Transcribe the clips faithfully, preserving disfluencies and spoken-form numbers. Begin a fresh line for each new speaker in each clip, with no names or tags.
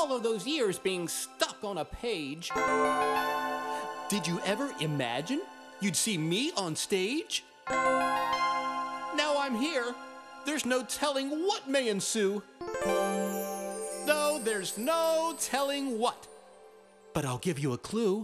all of those years being stuck on a page, did you ever imagine you'd see me on stage? Now I'm here. There's no telling what may ensue. No, there's no telling what. But I'll give you a clue.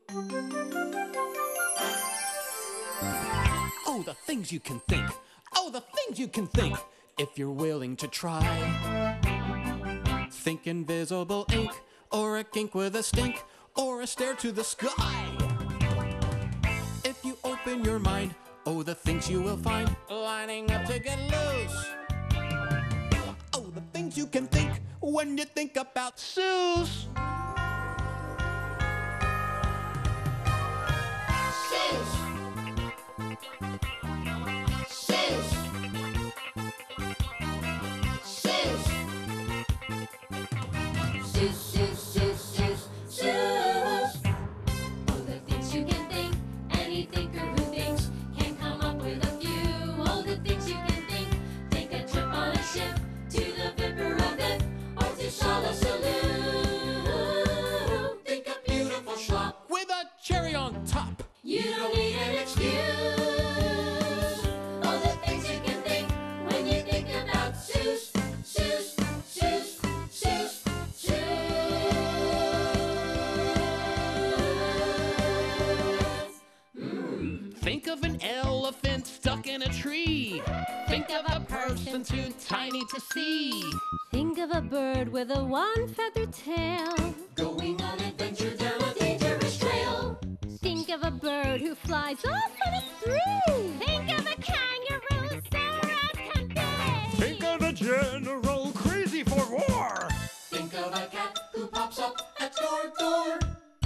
Oh, the things you can think. Oh, the things you can think. If you're willing to try. Think invisible ink, or a kink with a stink, or a stare to the sky. If you open your mind, oh, the things you will find lining up to get loose. Oh, the things you can think when you think about Seuss.
Seuss. Seuss. Seuss. Seuss, Seuss, Seuss, Seuss, Seuss. Oh, the things you can think, any thinker who thinks can come up with a few. Oh, the things you can think, take a trip on a ship to the Viper of Vip, or to Shala Saloon. Think a beautiful schlop
With a cherry on top.
You don't need an excuse. All the things you can think when you think about Seuss, Seuss, Seuss, Seuss, Seuss. Mm.
Think of an elephant stuck in a tree. Think of a person too tiny to see.
Think of a bird with a one-feathered tail.
Going on adventure down a dangerous trail.
Think of a bird who flies off on a spree. Think of a kangaroo sour as can be.
Think of a general crazy for war.
Think of a cat who pops up at your door.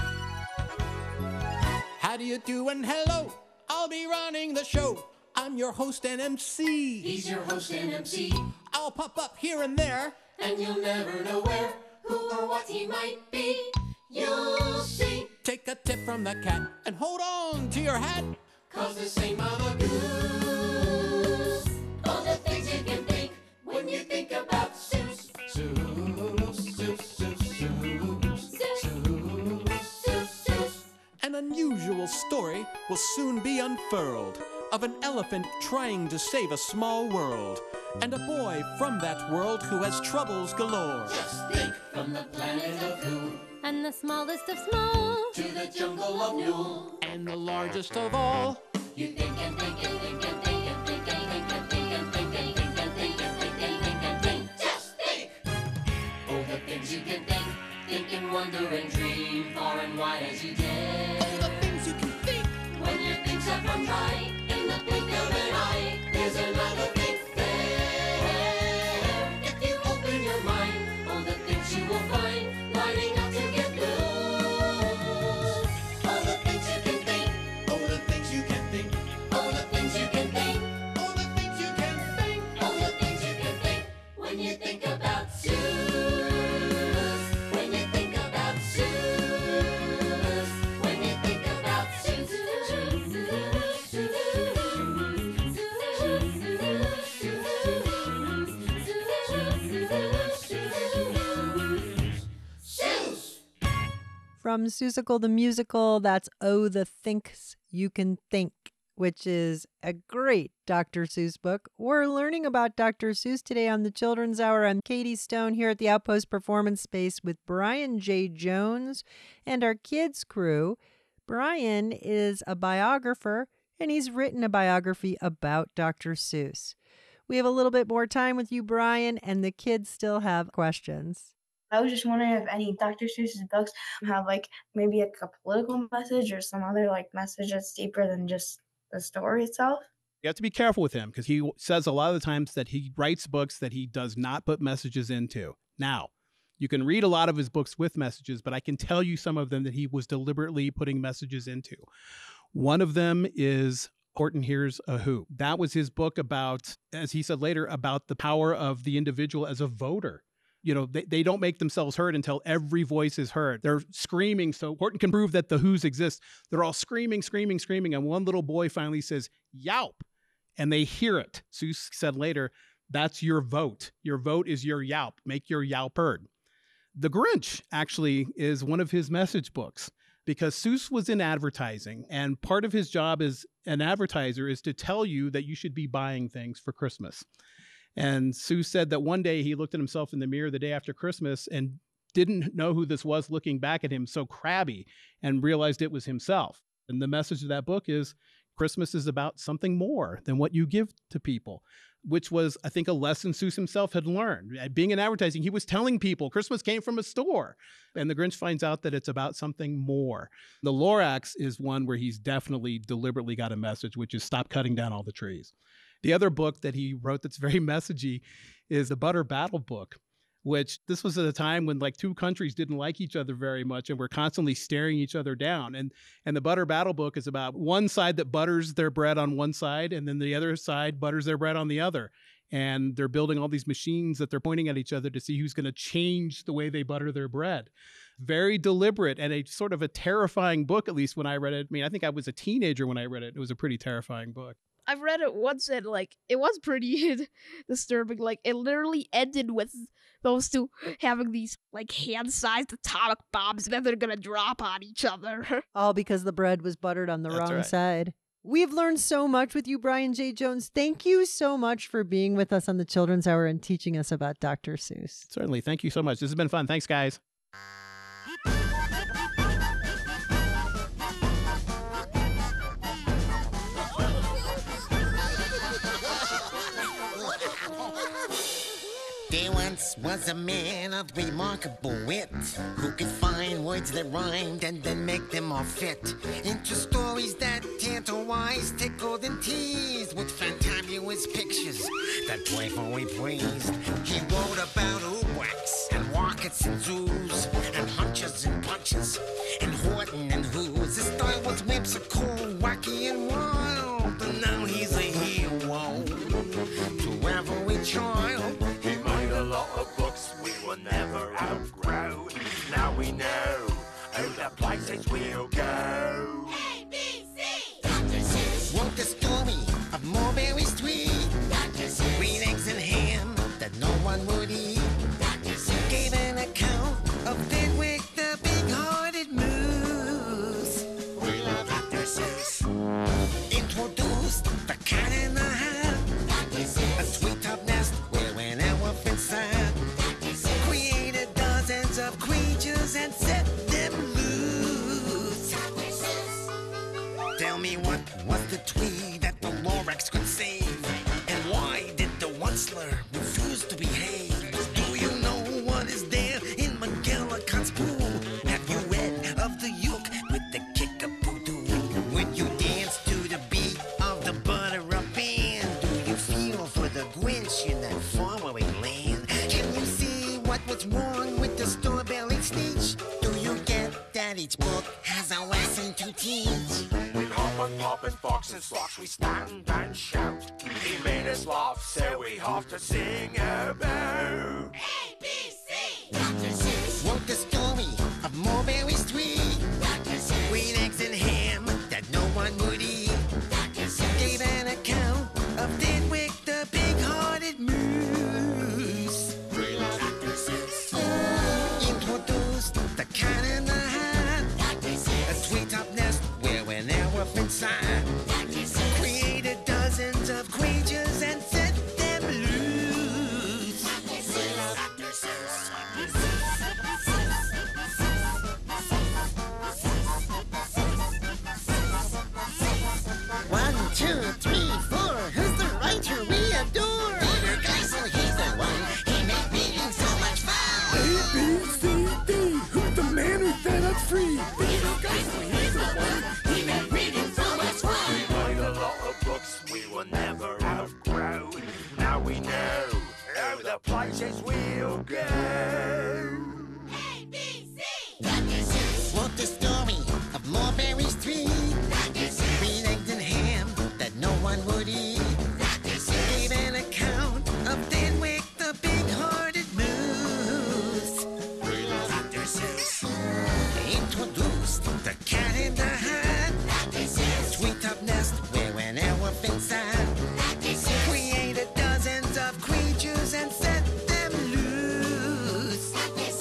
How do you do and hello? I'll be running the show. I'm your host and M C.
He's your host and M C,
I'll pop up here and there.
and you'll never know where, who or what he might be. You'll see,
Take a tip from the cat and hold on to your hat.
'cause this ain't Mother Goose. All the things you can think when you think about Seuss.
Seuss, Seuss, Seuss, Seuss,
Seuss, Seuss, Seuss.
An unusual story will soon be unfurled of an elephant trying to save a small world, and a boy from that world who has troubles galore.
Just think, from the planet of Who
And the smallest of small.
to the jungle of Newell.
And the largest of all,
You think and think and think and think and think and think and think and think and think and think and think and think and think. Just think! Oh, the things you can think, think and wonder and dream far and wide as you dare.
the things you can think.
When your things have run dry, in the blink of an eye, there's another think there. If you open your mind, all the things you will find lining up to get loose. All the things you can think,
Oh, the things you can think.
all the things you can think,
Oh, the things you can think.
all the things you can think when you think about Seuss. When you think about Seuss. When you think about Seuss. Seuss.
From Seussical the Musical, that's Oh, the Thinks You Can Think, which is a great Doctor Seuss book. We're learning about Doctor Seuss today on the Children's Hour. I'm Katie Stone here at the Outpost Performance Space with Brian J. Jones and our kids crew. Brian is a biographer, and he's written a biography about Doctor Seuss. We have a little bit more time with you, Brian, and the kids still have questions.
I was just wondering if any Doctor Seuss's books have like maybe like a political message or some other like message that's deeper than just the story itself.
You have to be careful with him because he says a lot of the times that he writes books that he does not put messages into. Now, you can read a lot of his books with messages, but I can tell you some of them that he was deliberately putting messages into. One of them is Horton Hears a Who. That was his book about, as he said later, about the power of the individual as a voter. You know, they, they don't make themselves heard until every voice is heard. They're screaming. So Horton can prove that the Who's exist. They're all screaming, screaming, screaming. And one little boy finally says, "Yelp." And they hear it. Seuss said later, that's your vote. Your vote is your yelp. Make your yelp heard. The Grinch actually is one of his message books because Seuss was in advertising, and part of his job as an advertiser is to tell you that you should be buying things for Christmas. And Seuss said that one day he looked at himself in the mirror the day after Christmas and didn't know who this was looking back at him so crabby and realized it was himself. And the message of that book is Christmas is about something more than what you give to people, which was, I think, a lesson Seuss himself had learned. Being in advertising, he was telling people Christmas came from a store. And the Grinch finds out that it's about something more. The Lorax is one where he's definitely deliberately got a message, which is stop cutting down all the trees. The other book that he wrote that's very messagey is the Butter Battle book, which this was at a time when like two countries didn't like each other very much and were constantly staring each other down. And and the Butter Battle book is about one side that butters their bread on one side and then the other side butters their bread on the other. And they're building all these machines that they're pointing at each other to see who's going to change the way they butter their bread. Very deliberate and a sort of a terrifying book, at least when I read it. I mean, I think I was a teenager when I read it. It was a pretty terrifying book.
I've read it once and like it was pretty disturbing. Like it literally ended with those two having these like hand-sized atomic bombs and then they're gonna drop on each other.
All because the bread was buttered on the
That's
wrong
right.
side. We've learned so much with you, Brian J. Jones. Thank you so much for being with us on the Children's Hour and teaching us about Doctor Seuss.
Certainly. Thank you so much. This has been fun. Thanks, guys.
There once was a man of remarkable wit who could find words that rhymed and then make them all fit into stories that tantalize, tickled, and teased with fantabulous pictures that playfully pleased. He wrote about oobwacks and rockets and zoos and hunches and punches and Horton and Who's. His style was whimsical, wacky, and wild, and now he's a hero to every child.
A lot of books we will never outgrow. Now we know all the places we'll go.
A, B, C.
Doctor Seuss wrote the story of Mulberry Street. Doctor Seuss green eggs and ham that no one would eat. Doctor Seuss gave an account of Fenwick the big-hearted moose. We love Doctor Seuss. Introduced the cat in the hat. Doctor Seuss a sweet top nest where an elephant sat. Doctor Seuss created dozens of creatures and set them loose. Doctor Seuss tell me what was the tree that the Lorax could save? And why did the Onceler refuse to behave? Do you know what is there in McGillicuddy's pool? Have you read of the Yook with the kick-a-poo-doo? When you dance to the beat of the Butter-Up Band, do you feel for the Grinch in that faraway land? Can you see what was wrong with the store-bellied Sneetch? Do you get that each book has a lesson to teach?
We hop and pop and fox and slocks, we stand and shout. He made us laugh, so we have to sing about.
A, B, C.
Doctor Seuss wrote the story of Mulberry Street. Doctor Seuss green eggs and ham that no one would eat. Doctor Seuss gave an account of Fenwick the big-hearted moose. We love Doctor Seuss. Introduced the cat in the hat. Doctor Seuss a sweet-top nest where an elephant sat. Doctor Seuss created dozens of creatures and set them loose. Doctor Seuss. Doctor Seuss. One, two, three, four. Who's the writer we adore? Peter Geisel, he's the one. He made reading so much fun.
A, B, C, D. Who's the man who set us free? Peter Geisel, he's the one. He made reading so much fun. We write a lot of books we will never outgrow. Now we know all the places we'll go.
A, B, C.
Doctor Seuss wrote the story of Mulberry Street. Doctor Seuss green eggs and ham that no one would eat. Doctor Seuss gave an account of Fenwick the big-hearted moose. We love Doctor Seuss. Introduced the cat in the hat. Doctor Seuss sweet-top nest where an elephant sat. Doctor Seuss created dozens of creatures and set them loose. Doctor Seuss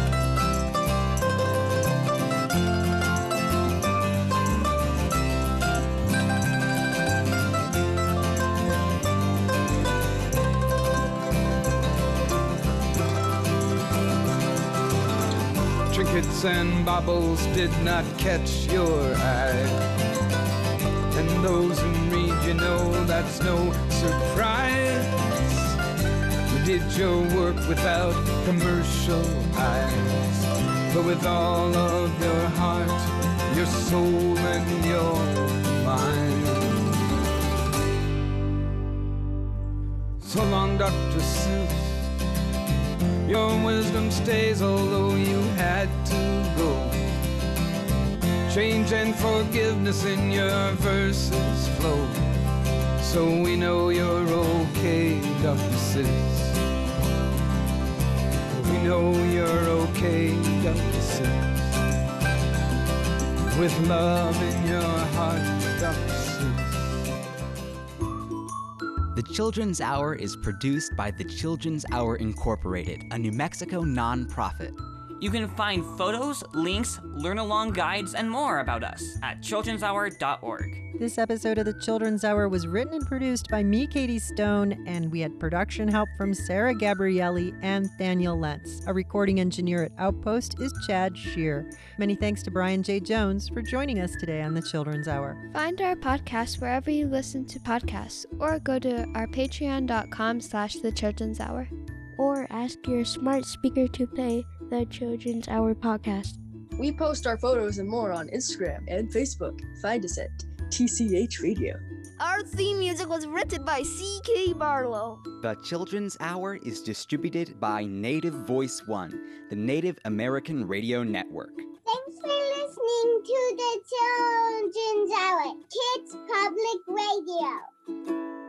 Kits and baubles did not catch your eye. And those who read, you know that's no surprise. You did your work without commercial eyes, but with all of your heart, your soul and your mind. So long, Doctor Seuss. Your wisdom stays, although you had to go. Change and forgiveness in your verses flow, so we know you're okay, Doctor Seuss. We know you're okay, Doctor Seuss. With love in your heart, Doctor Seuss.
The Children's Hour is produced by the Children's Hour Incorporated, a New Mexico nonprofit.
You can find photos, links, learn-along guides, and more about us at children's hour dot org.
This episode of the Children's Hour was written and produced by me, Katie Stone, and we had production help from Sarah Gabrielli and Daniel Lentz. Our recording engineer at Outpost is Chad Shear. Many thanks to Brian J. Jones for joining us today on the Children's Hour.
Find our podcast wherever you listen to podcasts, or go to our patreon.com slash the Children's Hour.
Or ask your smart speaker to play the Children's Hour podcast.
We post our photos and more on Instagram and Facebook. Find us at T C H Radio.
Our theme music was written by C K Barlow.
The Children's Hour is distributed by Native Voice One, the Native American Radio Network.
Thanks for listening to the Children's Hour, Kids Public Radio.